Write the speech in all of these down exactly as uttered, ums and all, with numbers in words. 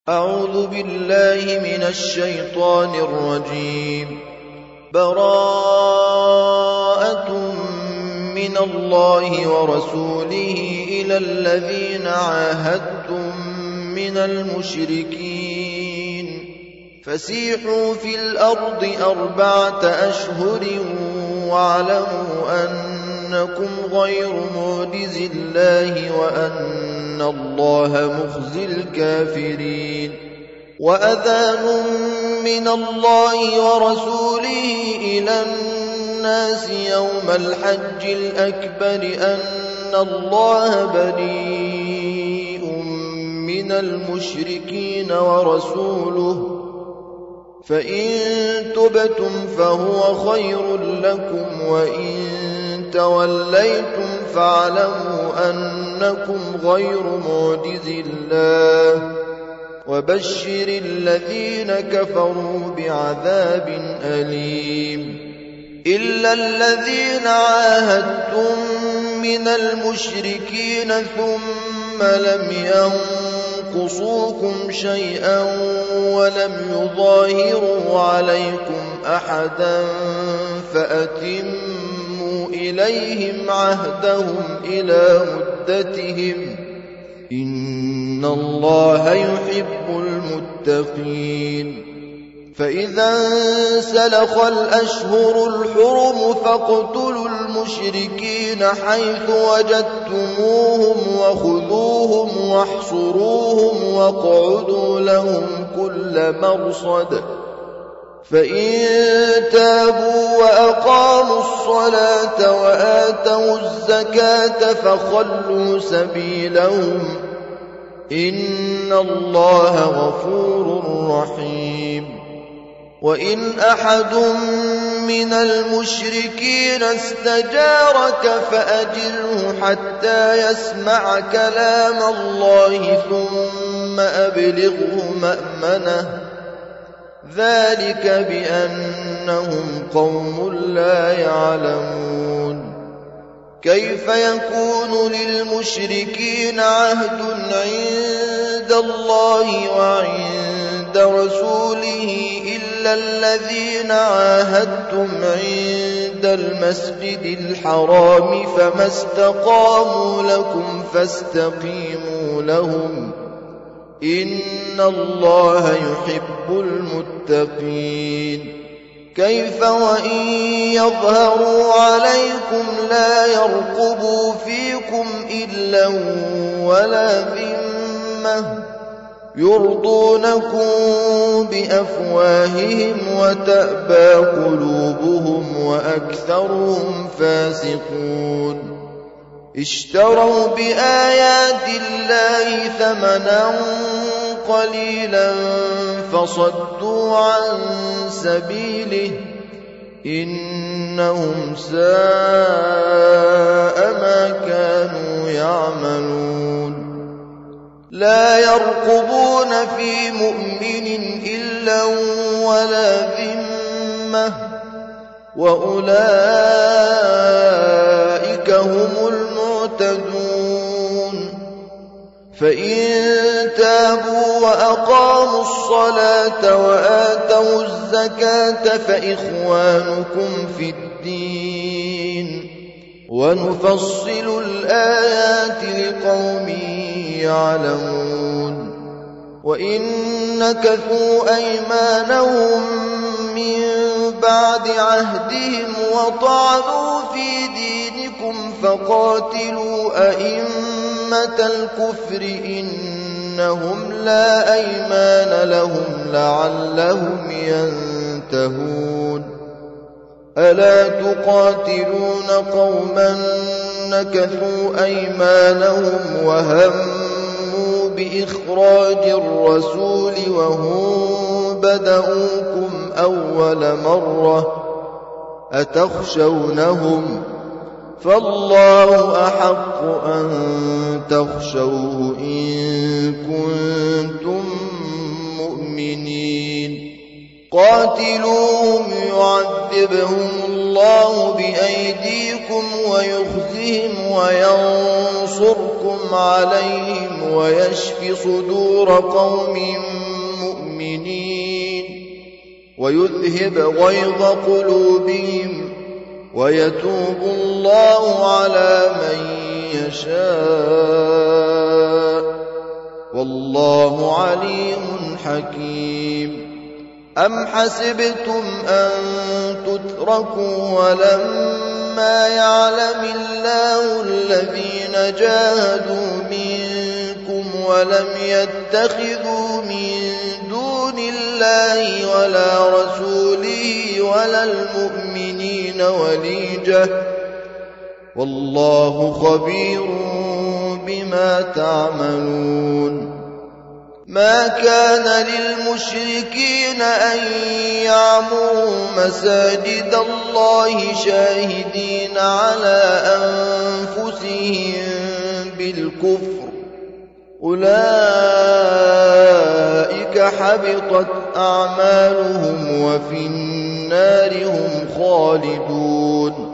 أعوذ بالله من الشيطان الرجيم. براءة من الله ورسوله إلى الذين عاهدتم من المشركين فسيحوا في الأرض أربعة أشهر واعلموا أنكم غير معجز الله وأن الله مخزي الكافرين. وأذان من الله ورسوله إلى الناس يوم الحج الأكبر أن الله بريء من المشركين ورسوله فإن تبتم فهو خير لكم وإن توليتم فاعلموا أنكم غير معجز الله وبشر الذين كفروا بعذاب أليم. إلا الذين عاهدتم من المشركين ثم لم ينقصوكم شيئا ولم يظاهروا عليكم أحدا فأتموا إليهم عهدهم إلى مدتهم إن الله يحب المتقين. فإذا انسلخ الأشهر الحرم فاقتلوا المشركين حيث وجدتموهم وخذوهم واحصروهم واقعدوا لهم كل مرصد فإن تابوا وأقاموا الصلاة وآتوا الزكاة فخلوا سبيلهم إن الله غفور رحيم. وإن أحد من المشركين استجارك فأجره حتى يسمع كلام الله ثم أبلغه مأمنه ذلك بأنهم قوم لا يعلمون. كيف يكون للمشركين عهد عند الله وعند رسوله إلا الذين عاهدتم عند المسجد الحرام فما استقاموا لكم فاستقيموا لهم إن الله يحب المتقين. كيف وإن يظهروا عليكم لا يرقبوا فيكم إلا ولا ذمة يرضونكم بأفواههم وتأبى قلوبهم وأكثرهم فاسقون. اشتروا بآيات الله ثمنا قليلا فصدوا عن سبيله إنهم ساء ما كانوا يعملون. لا يرقبون في مؤمن إلا ولا ذمة وأولئك هم المعتدون. فإن تابوا وأقاموا الصلاة وآتوا الزكاة فإخوانكم في الدين ونفصل الآيات لقوم يعلمون. وإن نكثوا أيمانهم من بعد عهدهم وطعنوا في دينكم فقاتلوا أئمة الكفر إنهم لا أيمان لهم لعلهم ينتهون. ألا تقاتلون قوما نكثوا أيمانهم وهموا بإخراج الرسول وهم بدؤوكم أول مرة أتخشونهم فالله أحق أن تخشوه إن كنتم مؤمنين. قاتلوهم يعذبهم الله الله بأيديكم ويخزهم وينصركم عليهم ويشف صدور قوم مؤمنين ويذهب غيظ قلوبهم ويتوب الله على من يشاء والله عليم حكيم. أم حسبتم أن تتركوا ولما يعلم الله الذين جاهدوا منكم ولم يتخذوا من دون الله ولا رسوله ولا المؤمنين وليجة والله خبير بما تعملون. ما كان للمشركين أن يعمروا مساجد الله شاهدين على أنفسهم بالكفر أولئك حبطت أعمالهم وفي النار هم خالدون.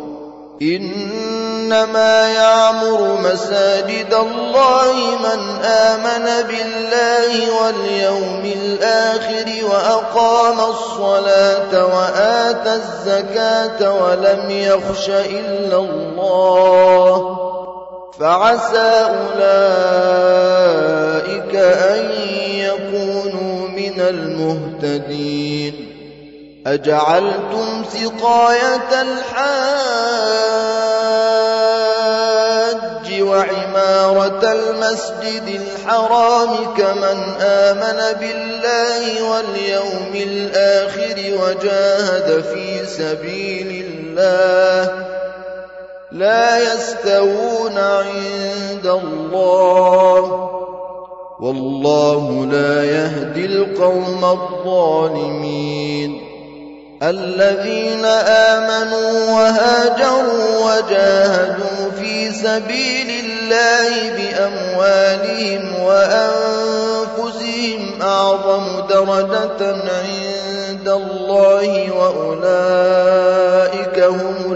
إنما يعمر مساجد الله من آمن بالله واليوم الآخر وأقام الصلاة وآتى الزكاة ولم يخش إلا الله فعسى أولئك أن يكونوا من المهتدين. أجعلتم سقاية الحاج وعمارة المسجد الحرام كمن آمن بالله واليوم الآخر وجاهد في سبيل الله لا يستوون عند الله والله لا يهدي القوم الظالمين. الذين آمنوا وهاجروا وجاهدوا في سبيل الله بأموالهم وأنفسهم أعظم درجة عند الله وأولئك هم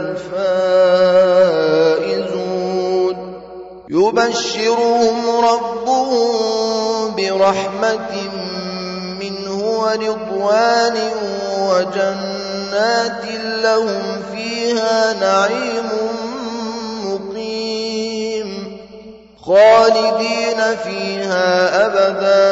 الفائزون. يبشرهم ربهم برحمة منه ورضوان وجنات لهم فيها نعيم مقيم خالدين فيها أبدا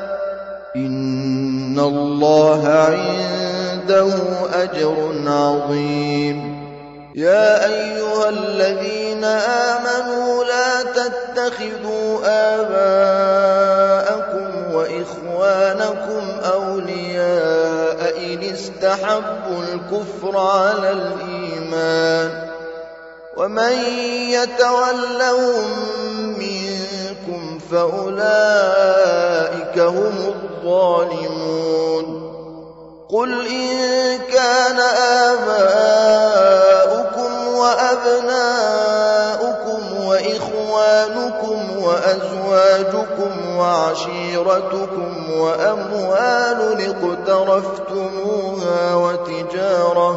إن الله عنده أجر عظيم. يا أيها الذين آمنوا لا تتخذوا آباءكم وإخوانكم أولياء إن استحبوا الكفر على الإيمان ومن يتولهم منكم فأولئك هم الظالمون. قل إن كان آباؤكم وأبناؤكم وإخوانكم وأزواجكم وعشيرتكم وأموال اقترفتموها وتجارة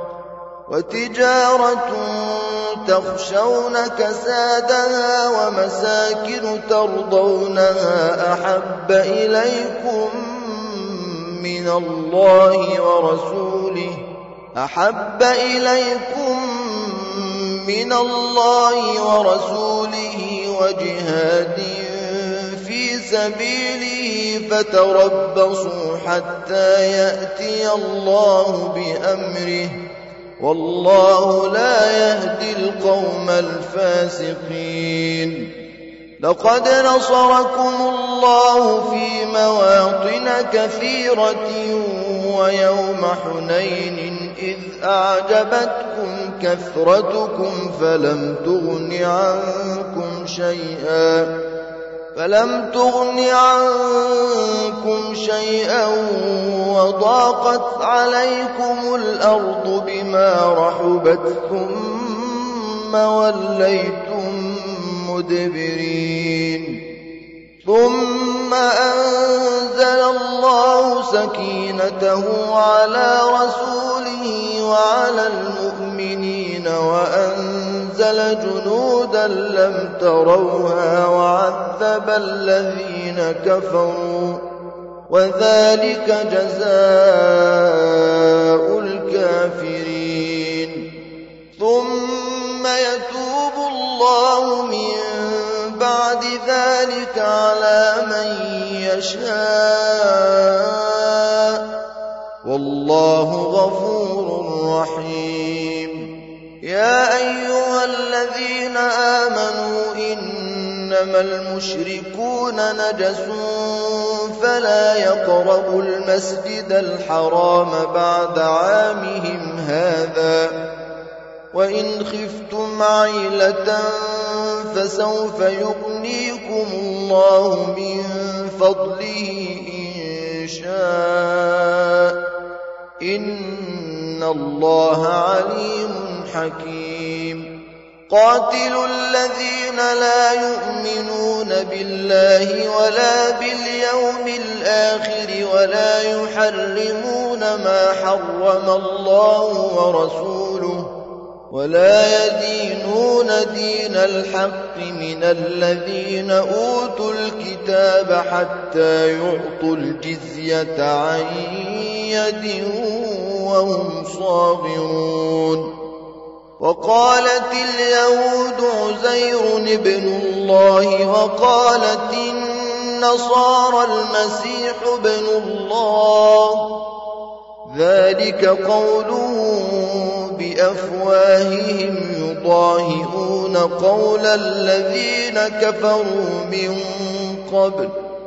وتجارة تخشون كسادها ومساكن ترضونها أحب إليكم من الله ورسوله أحب إليكم من الله ورسوله وجهاد في سبيله فتربصوا حتى يأتي الله بأمره والله لا يهدي القوم الفاسقين. لقد نصركم الله في مواطن كثيرة ويوم حنين إذ أعجبتكم كثرتكم فلم تغن عنكم شيئا فلم تغن عنكم شيئا وضاقت عليكم الأرض بما رحبت ثم وليتم مدبرين. ثم أنزل الله سكينته على رسوله وعلى المؤمنين المؤمنين وأنزل جنودا لم تروها وعذب الذين كفروا وذلك جزاء الكافرين ثم يتوب الله من بعد ذلك على من يشاء والله غفور رحيم يا أيها الذين آمنوا إنما المشركون نجس فلا يقربوا المسجد الحرام بعد عامهم هذا وإن خفتم عيلة فسوف يغنيكم الله من فضله إن شاء إن الله عليم حكيم قاتلوا الذين لا يؤمنون بالله ولا باليوم الآخر ولا يحرمون ما حرم الله ورسوله ولا يدينون دين الحق من الذين أوتوا الكتاب حتى يعطوا الجزية عن يد وهم صاغرون وقالت اليهود عزير ابن الله وقالت النصارى المسيح ابن الله ذلك قولهم بأفواههم يضاهئون قول الذين كفروا من قبل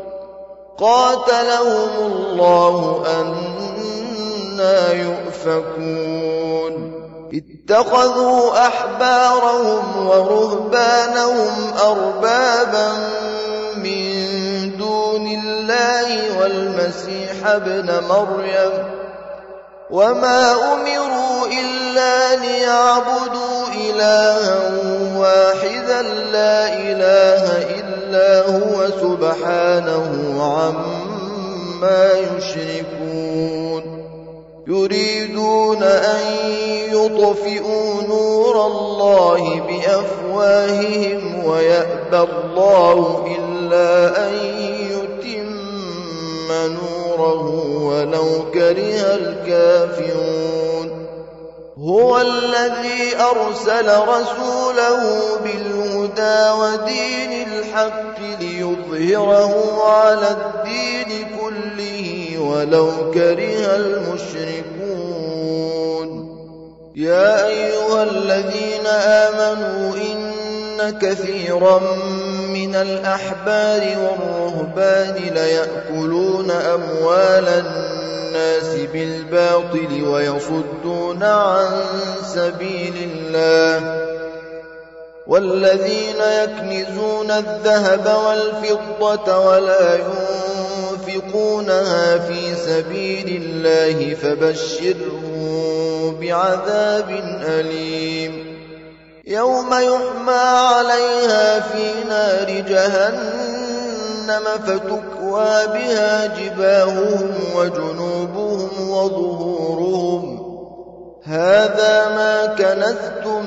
قاتلهم الله أنى يؤفكون اتخذوا أحبارهم ورهبانهم أربابا من دون الله والمسيح ابن مريم وما أمروا إلا ليعبدوا إلها واحدا لا إله إلا هو سبحانه عما يشركون يريدون أن يطفئوا نور الله بأفواههم ويأبى الله إلا أن يتم نوره ولو كره الكافرون هو الذي أرسل رسوله بالهدى ودين الحق ليظهره على الدين كله ولو كره المشركون يا أيها الذين آمنوا إن كثيرا من الأحبار والرهبان ليأكلون أموال الناس بالباطل ويصدون عن سبيل الله والذين يكنزون الذهب والفضة ولا ينفقونها في سبيل الله فبشرهم بعذاب أليم يوم يحمى عليها في نار جهنم فتكوى بها جباههم وجنوبهم وظهورهم هذا ما كنزتم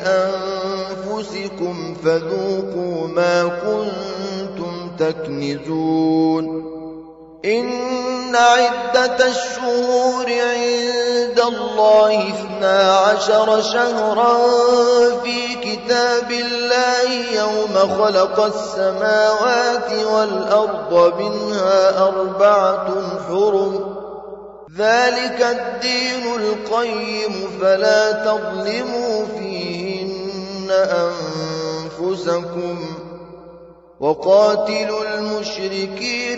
لأنفسكم فذوقوا ما كنتم تكنزون إن عدة الشهور عند الله اثنا عشر شهرا في كتاب الله يوم خلق السماوات والأرض منها أربعة حرم ذلك الدين القيم فلا تظلموا فيهن أنفسكم وقاتلوا المشركين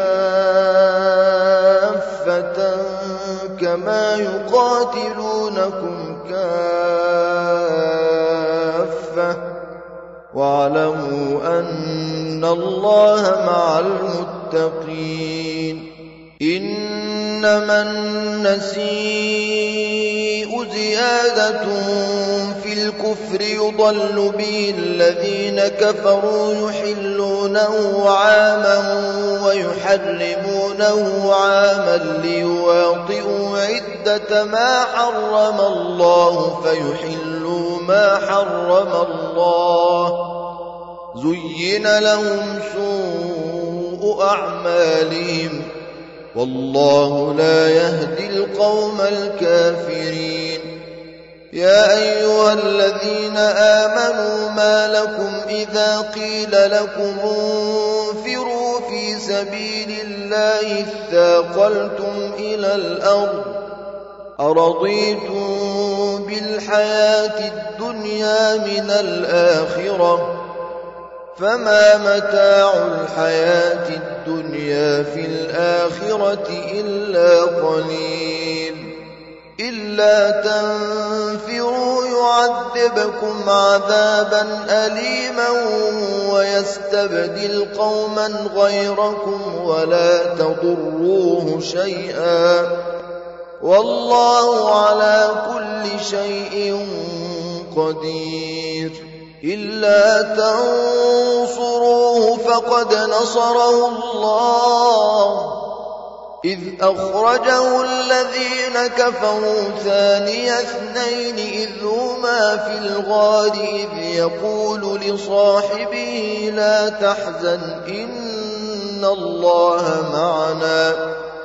كافة كما يقاتلونكم كافة واعلموا أن الله مع المتقين إنما النسيء زيادة في الكفر يضل به الذين كفروا يحلونه عاما ويحرمونه عاما ليواطئوا عدة ما حرم الله فيحلوا ما حرم الله زين لهم سوء أعمالهم والله لا يهدي القوم الكافرين. يا أيها الذين آمنوا ما لكم إذا قيل لكم انفروا في سبيل الله اثاقلتم إلى الأرض أرضيتم بالحياة الدنيا من الآخرة فما متاع الحياة الدنيا في الآخرة إلا قليل. إلا تنفروا يعذبكم عذابا أليما ويستبدل قوما غيركم ولا تضروه شيئا والله على كل شيء قدير. إلا تنصروه فقد نصره الله إذ أخرجه الذين كفروا ثاني اثنين إذ هما في الغار إذ يقول لصاحبه لا تحزن إن الله معنا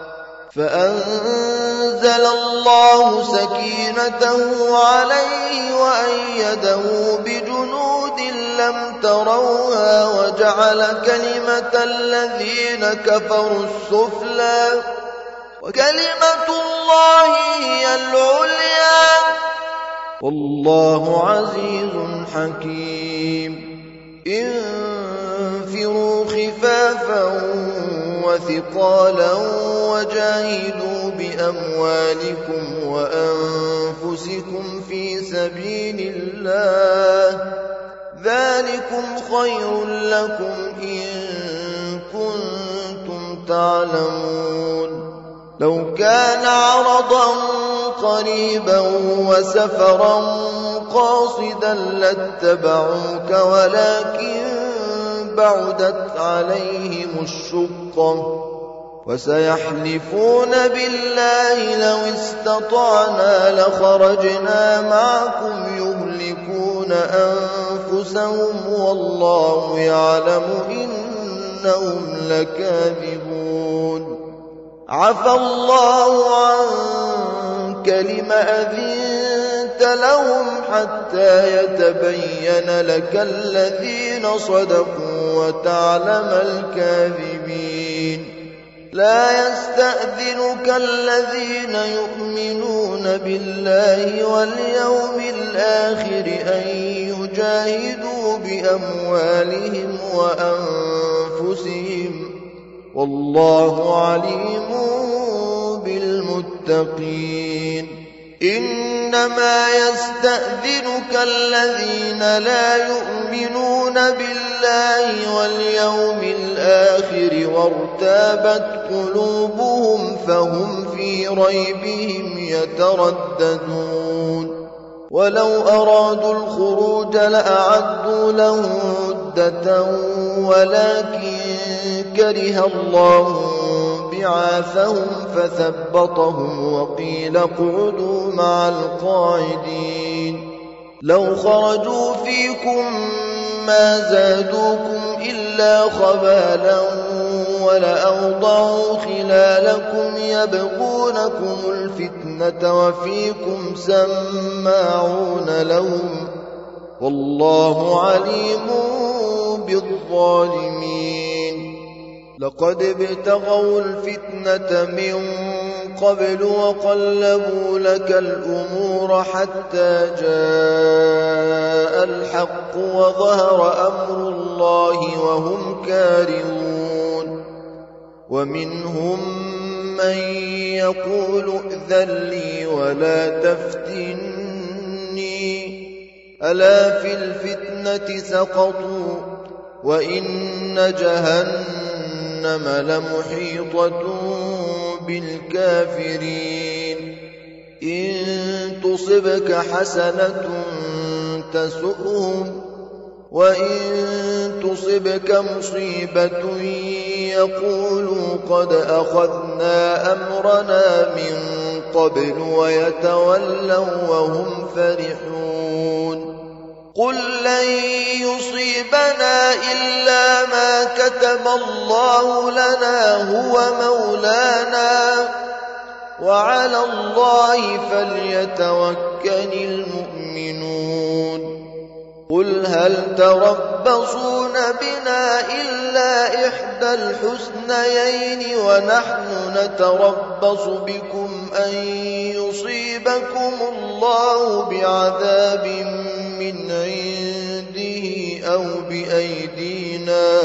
فأنزل الله سكينته عليه وأيده بجنود لم تروها وجعل كلمة الذين كفروا السفلى وكلمة الله هي العليا والله عزيز حكيم. انفروا خفافا وثقالا وجاهدوا بأموالكم وأنفسكم في سبيل الله ذلكم خير لكم إن كنتم تعلمون. لو كان عرضا قريبا وسفرا قاصدا لاتبعوك ولكن بعدت عليهم الشقة وسيحلفون بالله لو استطعنا لخرجنا معكم يهلكون أنفسهم والله يعلم إنهم لكاذبون. عفى الله عنك لم أذنت لهم حتى يتبين لك الذين صدقوا وتعلم الكاذبين. لا يستأذنك الذين يؤمنون بالله واليوم الآخر أن يجاهدوا بأموالهم وأنفسهم والله عليم بالمتقين. إنما يستأذنك الذين لا يؤمنون بالله واليوم الآخر وارتابت قلوبهم فهم في ريبهم يترددون. ولو أرادوا الخروج لأعدوا له عدة ولكن كره الله بعاثهم فثبطهم وقيل اقعدوا مع القاعدين. لو خرجوا فيكم ما زادوكم إلا خبالا ولأوضعوا خلالكم يبغونكم الفتنة وفيكم سماعون لهم والله عليم بالظالمين. لقد ابتغوا الفتنة من قبل وقلبوا لك الأمور حتى جاء الحق وظهر أمر الله وهم كارهون. ومنهم من يقول ائذن لي ولا تفتني ألا في الفتنة سقطوا وإن جهنم لمحيطة بالكافرين. إن تصبك حسنة تسؤهم وإن تصبك مصيبة يقولوا قد أخذنا أمرنا من قبل ويتولوا وهم فرحون قل لن يصيبنا إلا ما كتب الله لنا هو مولانا وعلى الله فليتوكل المؤمنون قل هل تربصون بنا إلا إحدى الحسنيين ونحن نتربص بكم أن يصيبكم الله بعذاب من عنده أو بأيدينا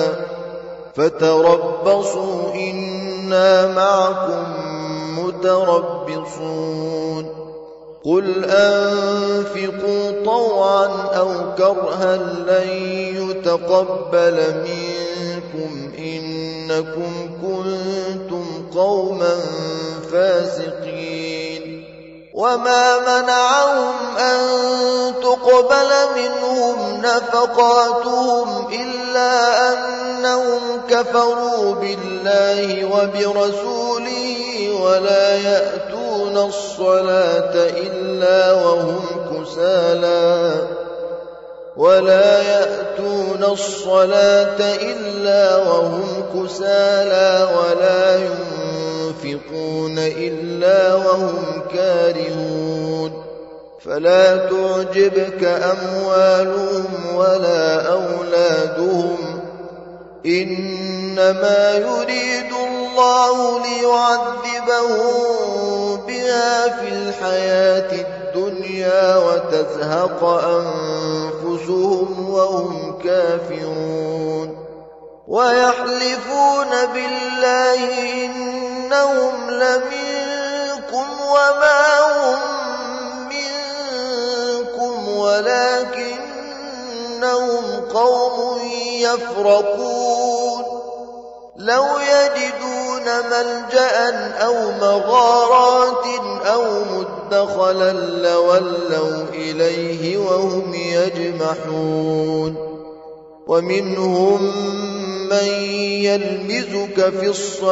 فتربصوا إنا معكم متربصون قل أنفقوا طوعا أو كرها لن يتقبل منكم إنكم كنتم قوما فاسقين وما منعهم أن تقبل منهم نفقاتهم إلا أنهم كفروا بالله وبرسوله ولا يأتون الصلاة إلا وهم كسالى ولا يأتون الصلاة إلا وهم كسالى ولا ينفقون إلا وهم كارهون فلا تعجبك أموالهم ولا أولادهم إنما يريد الله ليعذبهم بها في الحياة الدنيا وتزهق أنفسهم وهم كافرون ويحلفون بالله إنهم لمنكم وما هم منكم ولكنهم قوم يفرقون لو يجدون ملجأ أو مغارات أو مدخلا لولوا إليه وهم يجمحون ومنهم من يلمزك في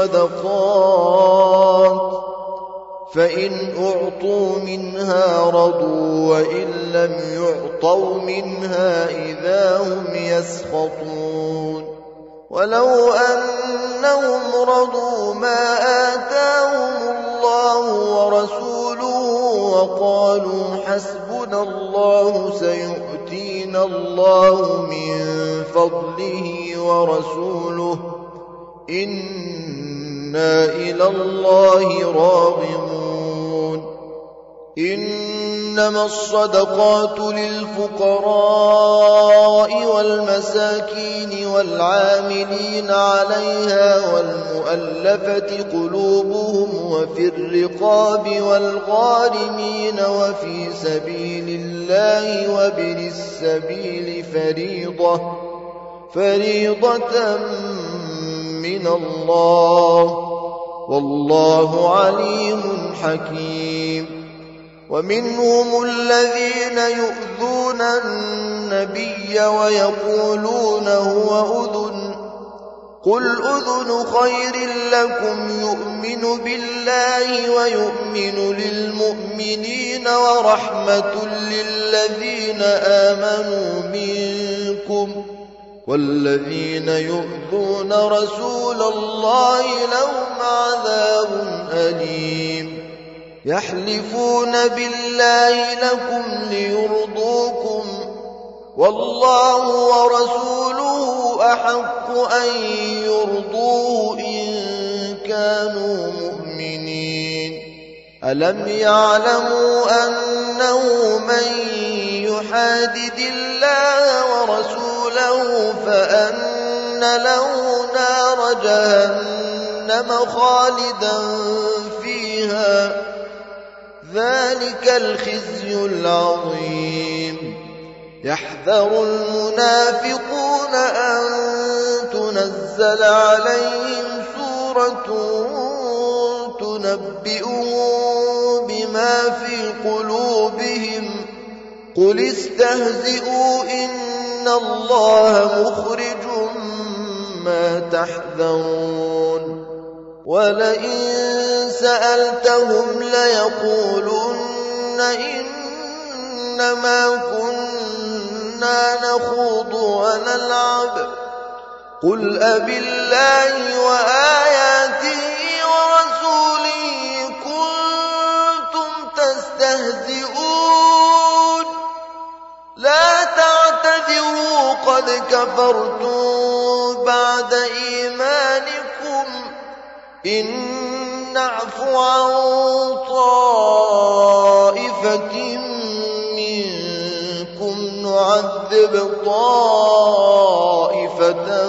الصدقات فإن أعطوا منها رضوا وإن لم يعطوا منها إذا هم يسخطون ولو أنهم رضوا ما آتاهم الله ورسوله وقالوا حسبنا الله سيؤتينا الله من فضله ورسوله إنا إلى الله راغبون إنما الصدقات للفقراء والمساكين والعاملين عليها والمؤلفة قلوبهم وفي الرقاب والغارمين وفي سبيل الله وابن السبيل فريضة فريضة من الله والله عليم حكيم ومنهم الذين يؤذون النبي ويقولون هو أذن قل أذن خير لكم يؤمن بالله ويؤمن للمؤمنين ورحمة للذين آمنوا منكم والذين يؤذون رسول الله لهم عذاب أليم يحلفون بالله لكم ليرضوكم والله ورسوله أحق أن يرضوه إن كانوا مؤمنين ألم يعلموا أنه من يحادد الله ورسوله فأن له نار جهنم خالدا فيها ذلك الخزي العظيم يحذر المنافقون أن تنزل عليهم سورة ينبئهم بما في قلوبهم قل استهزئوا إن الله مخرج ما تحذرون ولئن سألتهم ليقولن إنما كنا نخوض ونلعب قل أبالله وآياته ورسوله كنتم تستهزئون لا تعتذروا قد كفرتم بعد إيمانكم إن نعف عن طائفة منكم نعذب طائفة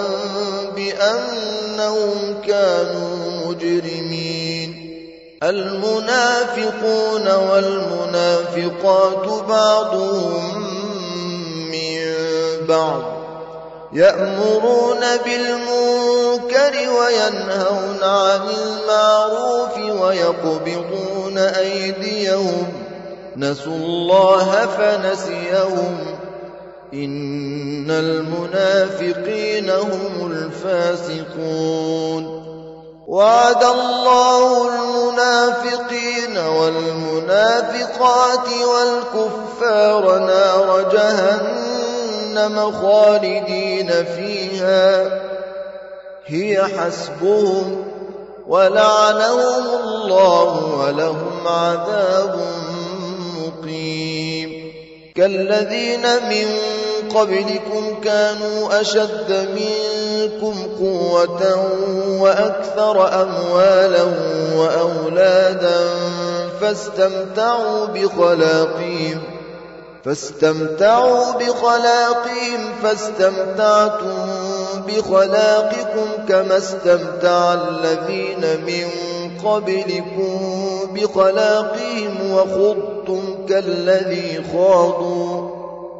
بأنهم كانوا مجرمين المنافقون والمنافقات بعضهم من بعض يأمرون بالمنكر وينهون عن المعروف ويقبضون أيديهم نسوا الله فنسيهم إن المنافقين هم الفاسقون وعد الله المنافقين والمنافقات والكفار نار جهنم خالدين فيها هي حسبهم ولعنهم الله ولهم عذاب مقيم كالذين من قبلكم كانوا أشد منكم قوة وأكثر أموالا وأولادا فاستمتعوا بخلاقهم فاستمتعوا بخلاقهم فاستمتعتم بخلاقكم كما استمتع الذين من قبلكم بخلاقهم وخضتم كالذي خاضوا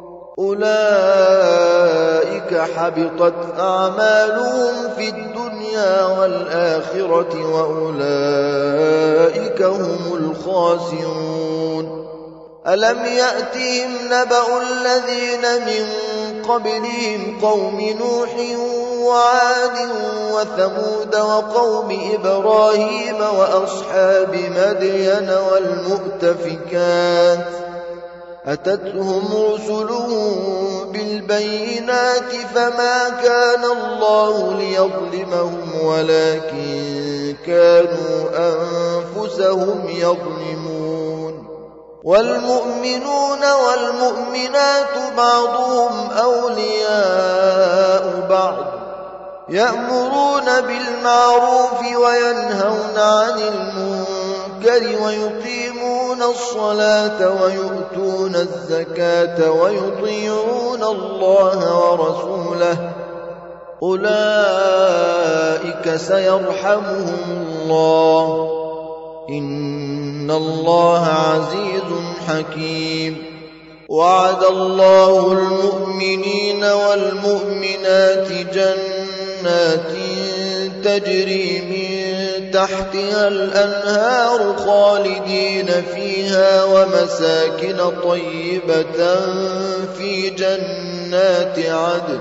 أولئك حبطت أعمالهم في الدنيا والآخرة وأولئك هم الخاسرون ألم يأتهم نبأ الذين من قبلهم قوم نوح وعاد وثمود وقوم إبراهيم وأصحاب مدين والمؤتفكات أتتهم رسلهم بالبينات فما كان الله ليظلمهم ولكن كانوا أنفسهم يظلمون والمؤمنون والمؤمنات بعضهم أولياء بعض يأمرون بالمعروف وينهون عن المنكر ويقيمون الصلاة ويؤتون الزكاة ويطيعون الله ورسوله أولئك سيرحمهم الله إن الله عزيز حكيم وعد الله المؤمنين والمؤمنات جنات تجري من تحتها الأنهار خالدين فيها ومساكن طيبة في جنات عدن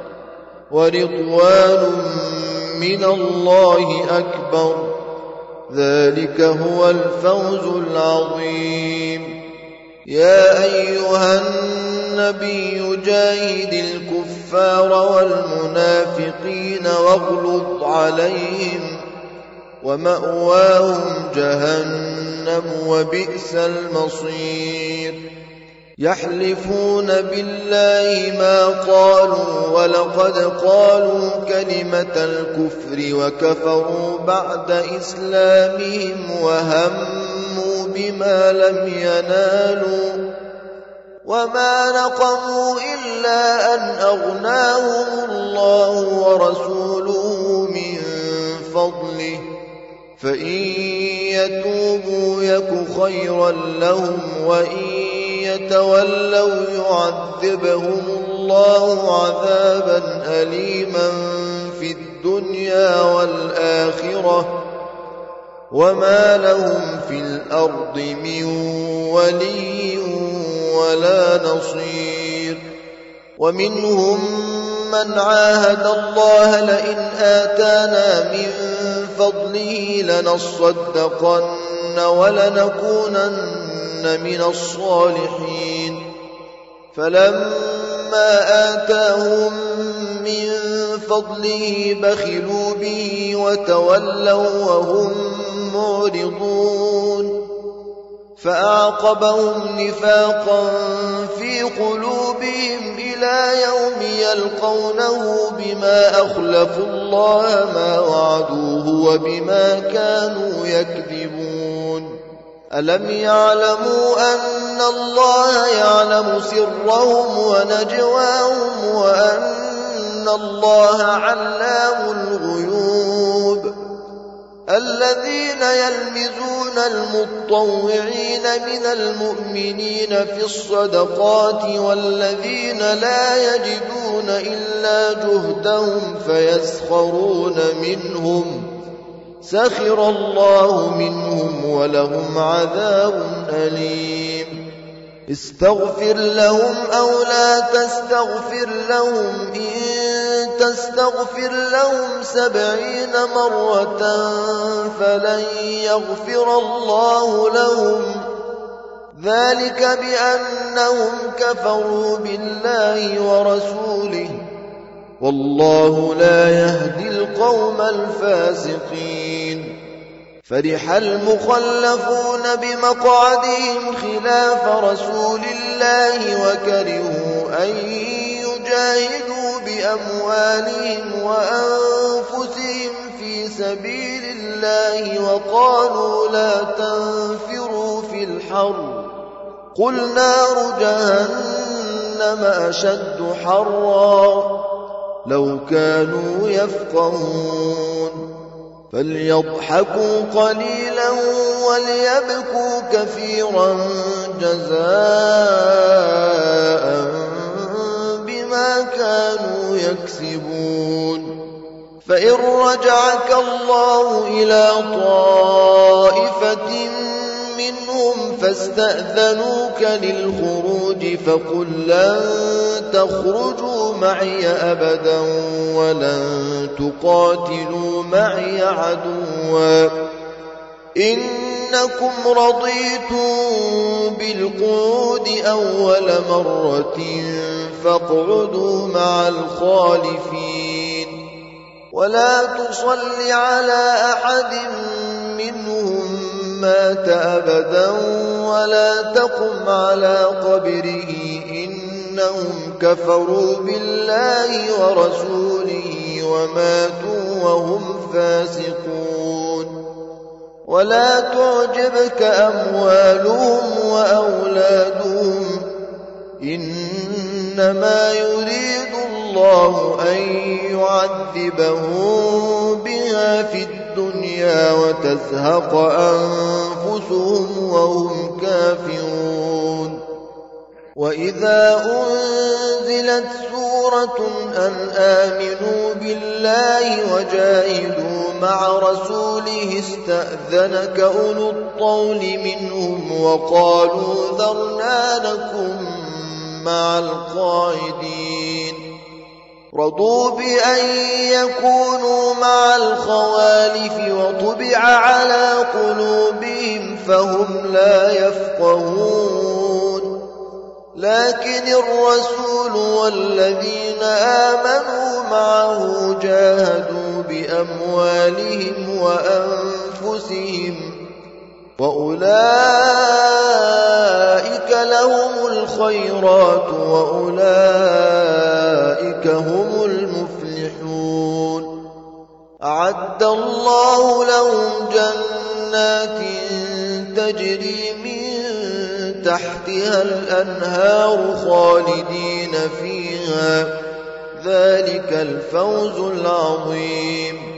ورضوان من الله أكبر ذلك هو الفوز العظيم يا أيها النبي جاهد الكفار والمنافقين واغلظ عليهم ومأواهم جهنم وبئس المصير يحلفون بالله ما قالوا ولقد قالوا كلمة الكفر وكفروا بعد إسلامهم وهموا بما لم ينالوا وما نقموا إلا أن أغناهم الله ورسوله من فضله فإن يتوبوا يك خيرا لهم وإن يتولوا يعذبهم الله عذابا أليما في الدنيا والآخرة وما لهم في الأرض من ولي ولا نصير. ومنهم من عاهد الله لئن آتانا من فضله لنصدقن ولنكونن من الصالحين، فلما آتاهم من فضله بخلوا به وتولوا وهم معرضون، فأعقبهم نفاقا في قلوبهم إلى يوم يلقونه بما أخلفوا الله ما وعدوه وبما كانوا يكذبون. ألم يعلموا أن الله يعلم سرهم ونجواهم وأن الله علام الغيوب؟ الذين يلمزون المطوعين من المؤمنين في الصدقات والذين لا يجدون إلا جهدهم فيسخرون منهم، سخر الله منهم ولهم عذاب أليم. استغفر لهم أو لا تستغفر لهم، إن تستغفر لهم سبعين مرة فلن يغفر الله لهم، ذلك بأنهم كفروا بالله ورسوله، والله لا يهدي القوم الفاسقين. فرح المخلفون بمقعدهم خلاف رسول الله وكرهوا أن يجاهدوا بأموالهم وأنفسهم في سبيل الله وقالوا لا تنفروا في الحر، قل نار جهنم أشد حرا لو كانوا يفقهون. فليضحكوا قليلا وليبكوا كثيرا جزاء بما كانوا يكسبون. فإن رجعك الله إلى طائفة منهم فاستأذنوك للخروج فقل لن تخرجوا معي أبدا ولن تقاتلوا معي عدوا، إنكم رضيتم بالقعود أول مرة فاقعدوا مع الخالفين، ولا تصل على أحد منهم مات أبدا ولا تقم على قبره، إنهم كفروا بالله ورسوله وماتوا وهم فاسقون. ولا تعجبك أموالهم وأولادهم، إنما يريد الله أن يعذبهم بها في الدنيا وتزهق أنفسهم وهم كافرون. وإذا أنزلت سورة أن آمنوا بالله وجاهدوا مع رسوله استأذنك أولو الطول منهم وقالوا ذرنا لكم مع القاعدين، رضوا بأن يكونوا مع الخوالف وطبع على قلوبهم فهم لا يفقهون. لكن الرسول والذين آمنوا معه جاهدوا بأموالهم وأنفسهم وأولئك لهم الخيرات وأولئك هم المفلحون. أعد الله لهم جنات تجري من تحتها الأنهار خالدين فيها، ذلك الفوز العظيم.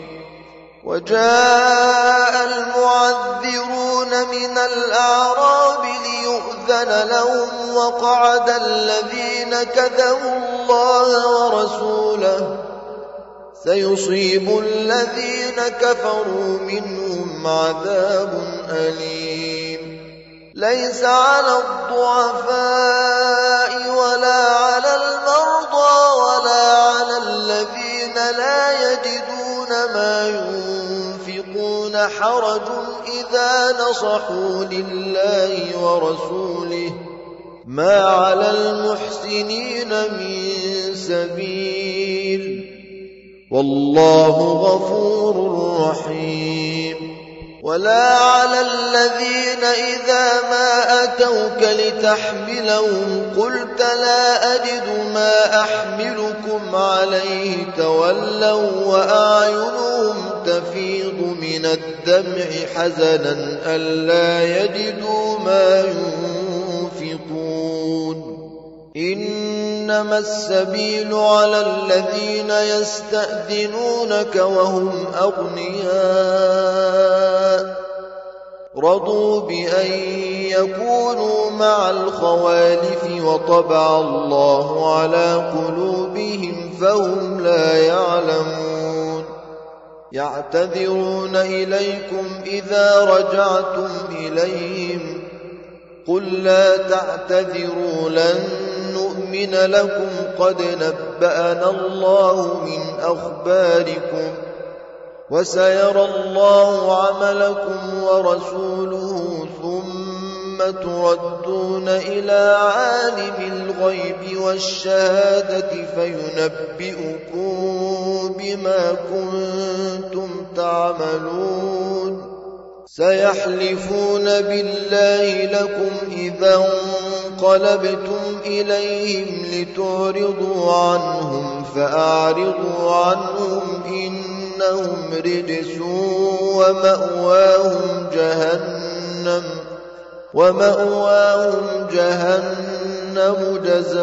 وجاء المعذرون من الأعراب ليؤذن لهم وقعد الذين كذبوا الله ورسوله، سيصيب الذين كفروا منهم عذاب أليم ليس على الضعفاء ولا على المرضى ولا على الذين لا يجدون ما ينفقون حرج إذا نصحوا لله ورسوله ما على المحسنين من سبيل والله غفور رحيم ولا على الذين إذا ما أتوك لتحملهم قلت لا أجد ما أحملكم عليه تولوا وأعينهم تفيض من الدمع حزنا ألا يجدوا ما ينفقون إنما السبيل على الذين يستأذنونك وهم أغنياء رضوا بأن يكونوا مع الخوالف وطبع الله على قلوبهم فهم لا يعلمون يعتذرون إليكم إذا رجعتم إليهم قل لا تعتذروا لن نؤمن لكم قد نبأنا الله من أخباركم وسيرى الله عملكم ورسوله ثم تردون إلى عالم الغيب والشهادة فينبئكم بما كنتم تعملون سيحلفون بالله لكم إذا انقلبتم إليهم لتعرضوا عنهم فأعرضوا عنهم إنهم رجس ومأواهم جهنم ومأواهم جهنم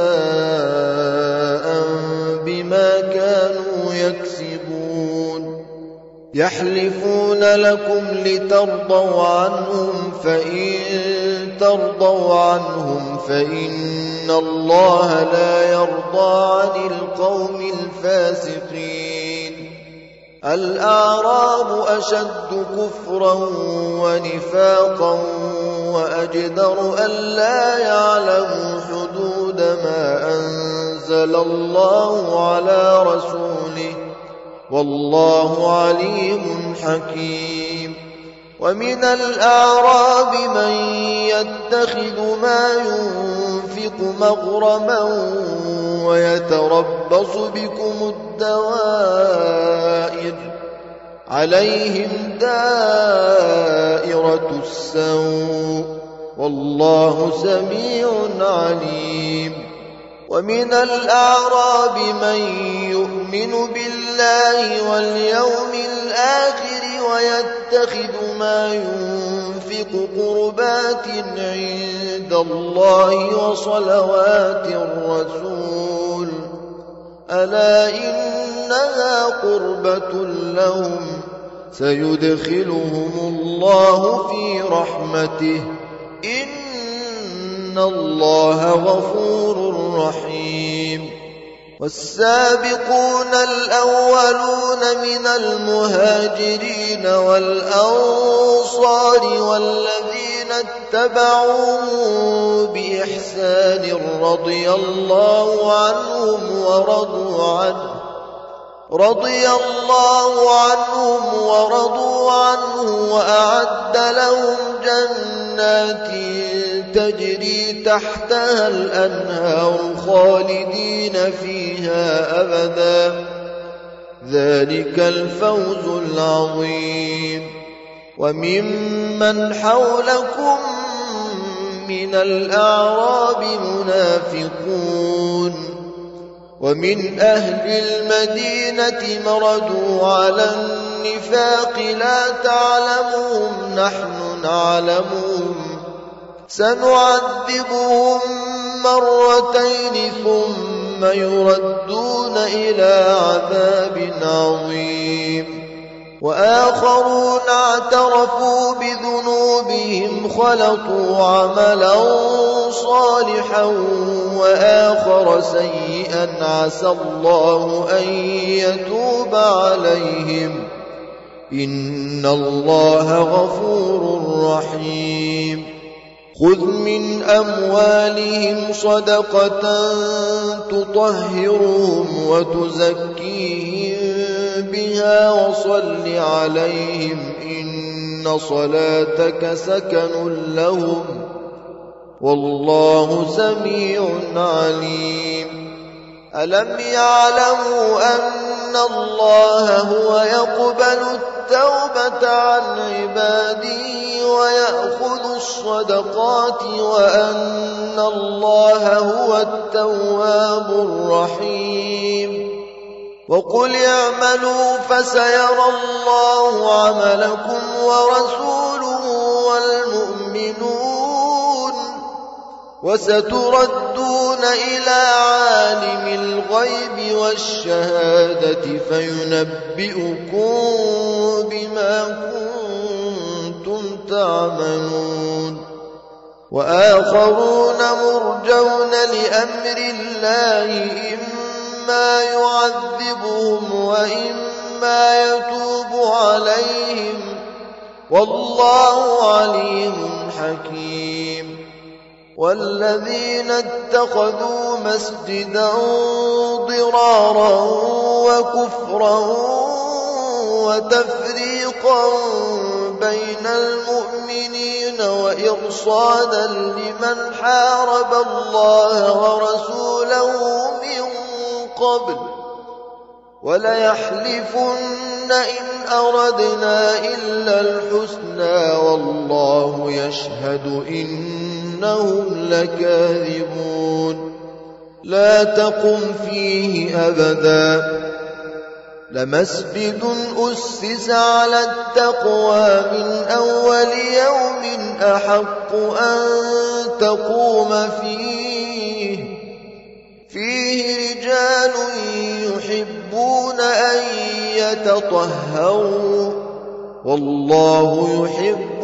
جزاء بما كانوا يكسبون يحلفون لكم لترضوا عنهم فإن ترضوا عنهم فإن الله لا يرضى عن القوم الفاسقين الأعراب أشد كفرا ونفاقا وأجدر ألا يعلموا حدود ما أنزل الله على رسوله والله عليم حكيم ومن الأعراب من يتخذ ما ينفق مغرما ويتربص بكم الدوائر عليهم دائرة السوء والله سميع عليم ومن الأعراب من يؤمن بالله واليوم الآخر ويتخذ ما ينفق قربات عند الله وصلوات الرسول ألا إنها قربة لهم سيدخلهم الله في رحمته إن الله غفور رحيم والسابقون الأولون من المهاجرين والأنصار والذين اتبعوهم بإحسان رضي الله عنهم ورضوا عنه رضي الله عنهم ورضوا عنه وأعد لهم جنات تجري تحتها الأنهار خالدين فيها أبدا ذلك الفوز العظيم وممن حولكم من الأعراب منافقون ومن أهل المدينة مردوا على النفاق لا تعلمهم نحن نعلمهم سنعذبهم مرتين ثم يردون إلى عذاب عظيم وآخرون اعترفوا بذنوبهم قلوبهم خلطوا عملا صالحا وآخر سيئا عسى الله أن يتوب عليهم إن الله غفور رحيم خذ من أموالهم صدقة تطهرهم وتزكيهم بها وصل عليهم إن صلاتك سكن لهم والله سميع عليم ألم يعلموا أن الله هو يقبل التوبة عن عباده ويأخذ الصدقات وأن الله هو التواب الرحيم وقل اعملوا فسيرى الله عملكم ورسوله والمؤمنون وستردون إلى عالم الغيب والشهادة فينبئكم بما كنتم تعملون وآخرون مرجون لأمر الله إما يعذبهم وإما يتوب عليهم والله عليم حكيم والذين اتخذوا مسجدا ضرارا وكفرا وتفريقا بين المؤمنين وإرصادا لمن حارب الله ورسوله من قبل وليحلفن إن أردنا إلا الحسنى والله يشهد إنهم لكاذبون لا تقم فيه أبدا لمسجد أسس على التقوى من أول يوم أحق أن تقوم فيه فيه رجال يحبون أن يتطهروا والله يحب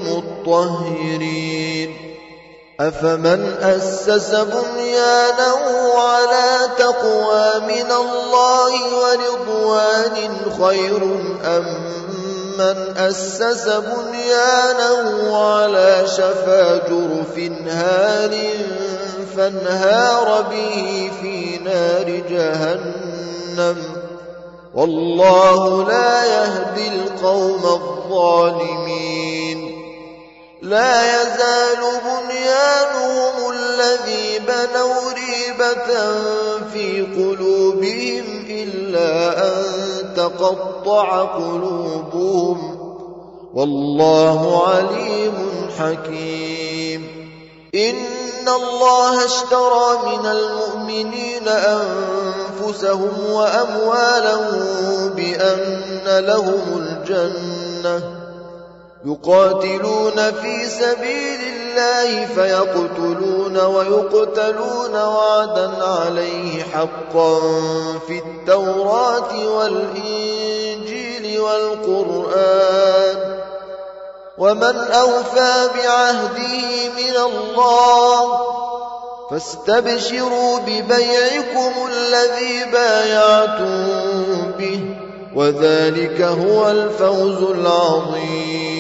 المطهرين أفمن أسس بنيانه على تقوى من الله ورضوان خير أم من أسس بنيانه على شفا جرف هار فانهار به في نار جهنم والله لا يهدي القوم الظالمين لا يزال بنيانهم الذي بنوا ريبة في قلوبهم إلا أن تقطع قلوبهم والله عليم حكيم إن الله اشترى من المؤمنين أنفسهم وأموالهم بأن لهم الجنة يقاتلون في سبيل الله فيقتلون ويقتلون وعدا عليه حقا في التوراة والإنجيل والقرآن ومن أوفى بعهده من الله فاستبشروا ببيعكم الذي بايعتم به وذلك هو الفوز العظيم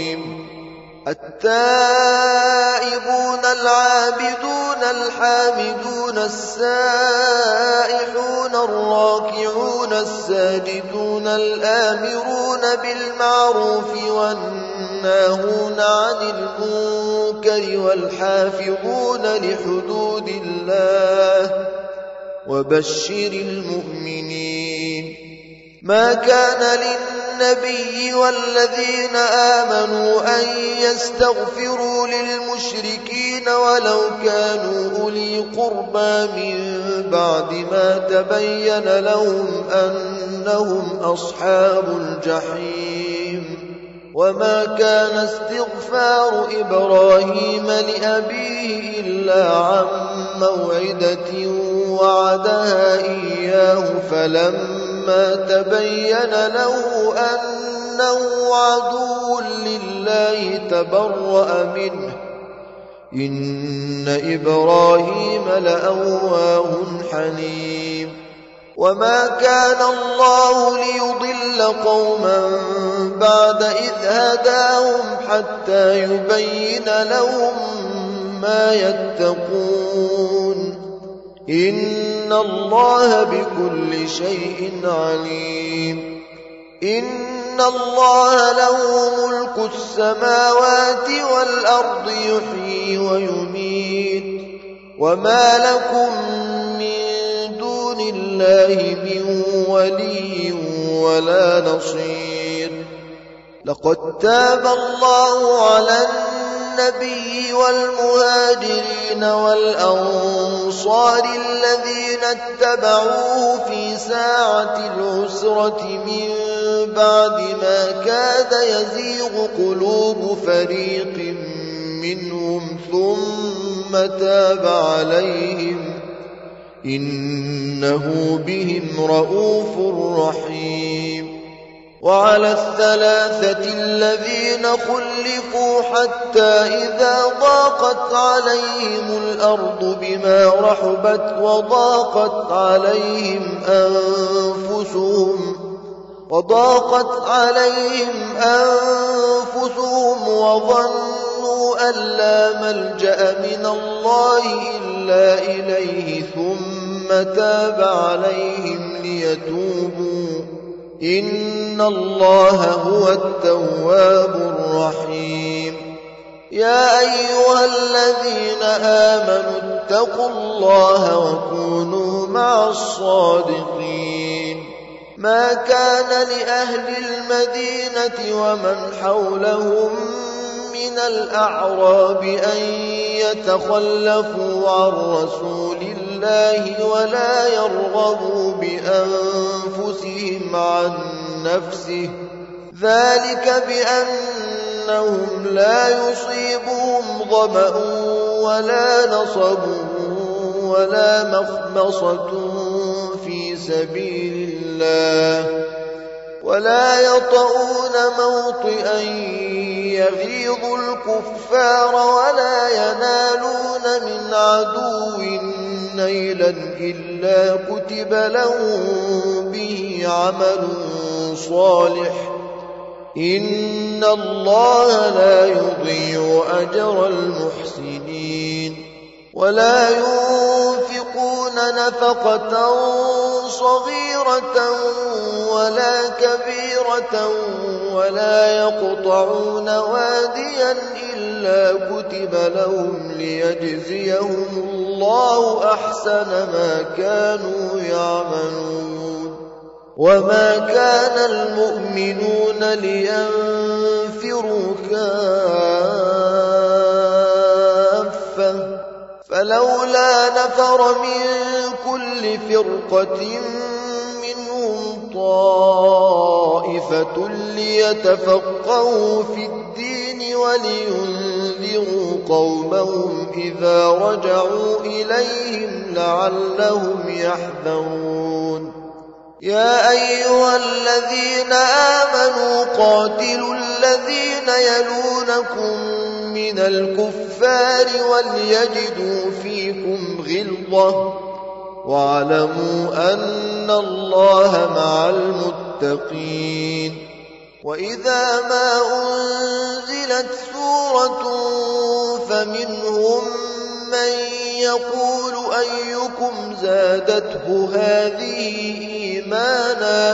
التائبون العابدون الحامدون السائحون الراكعون الساجدون الآمرون بالمعروف والناهون عن المنكر والحافظون لحدود الله وبشر المؤمنين ما كان للنبي والذين آمنوا أن يستغفروا للمشركين ولو كانوا أولي قربى من بعد ما تبين لهم أنهم أصحاب الجحيم وما كان استغفار إبراهيم لأبيه إلا عن موعدة وعدها إياه فلما ما تبين له أنه عدو لله تبرأ منه إن إبراهيم لأواه حليم وما كان الله ليضل قوما بعد إذ هداهم حتى يبين لهم ما يتقون إن الله بكل شيء عليم إن الله له ملك السماوات والأرض يحيي ويميت وما لكم من دون الله من ولي ولا نصير لقد تاب الله على النبي والمهاجرين والأنصار الذين اتبعوه في ساعة العسرة من بعد ما كاد يزيغ قلوب فريق منهم ثم تاب عليهم إنه بهم رءوف رحيم وعلى الثلاثة الذين خلفوا حتى إذا ضاقت عليهم الأرض بما رحبت وضاقت عليهم أنفسهم وضاقت عليهم أنفسهم وظنوا أن لا ملجأ من الله إلا إليه ثم تاب عليهم ليتوبوا إن الله هو التواب الرحيم يا أيها الذين آمنوا اتقوا الله وكونوا مع الصادقين ما كان لأهل المدينة ومن حولهم من الأعراب أن يتخلفوا عن رسول الله ولا يرغبوا بأنفسهم عن نفسه ذلك بأنهم لا يصيبهم ظمأ ولا نصب ولا مخمصة في سبيل الله ولا يطؤون موطئا يغيظ الكفار ولا ينالون من عدو نيلا إلا كتب لهم به عمل صالح إن الله لا يضيع أجر المحسنين ولا ينفقون نفقة صغيرة ولا كبيرة ولا يقطعون واديا إلا كتب لهم ليجزيهم الله أحسن ما كانوا يعملون وما كان المؤمنون لينفروا كافة فلولا نفر من كل فرقة منهم طائفة ليتفقهوا في الدين ولينذروا قومهم إذا رجعوا إليهم لعلهم يحذرون يا أيها الذين آمنوا قاتلوا الذين يلونكم من الكفار وليجدوا فيكم غلظة واعلموا أن الله مع المتقين وإذا ما أنزلت سورة فمنهم من يقول أيكم زادته هذه إيمانا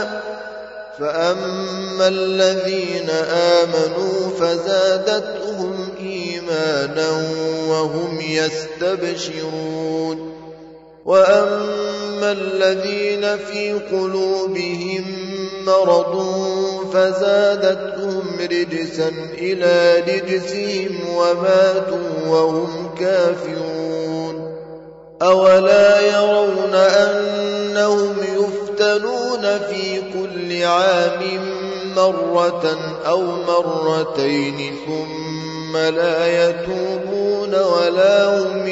فأما الذين آمنوا فزادتهم إيمانا وهم يستبشرون وأما الذين في قلوبهم مرض فزادتهم رجسا إلى رجسهم وماتوا وهم كافرون أولا يرون أنهم يفتنون في كل عام مرة أو مرتين ثم لا يتوبون ولا هم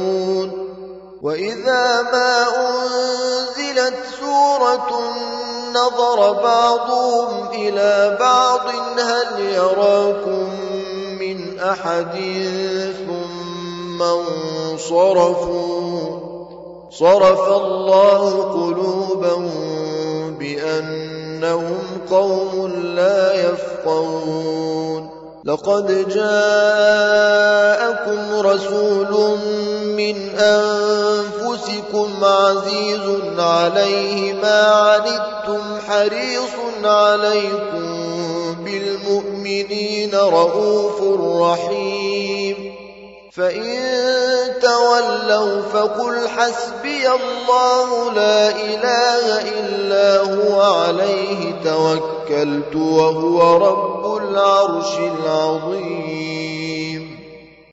يذكرون وإذا ما أنزلت سورة نظر بعضهم إلى بعض هل يراكم من أحد ثم انصرفوا صرف الله قلوبهم بأنهم قوم لا يفقهون لقد جاءكم رسول من أنفسكم عزيز عليه ما عنتم حريص عليكم بالمؤمنين رؤوف رحيم فإن تولوا فقل حسبي الله لا إله إلا هو عليه توكلت وهو رب العرش العظيم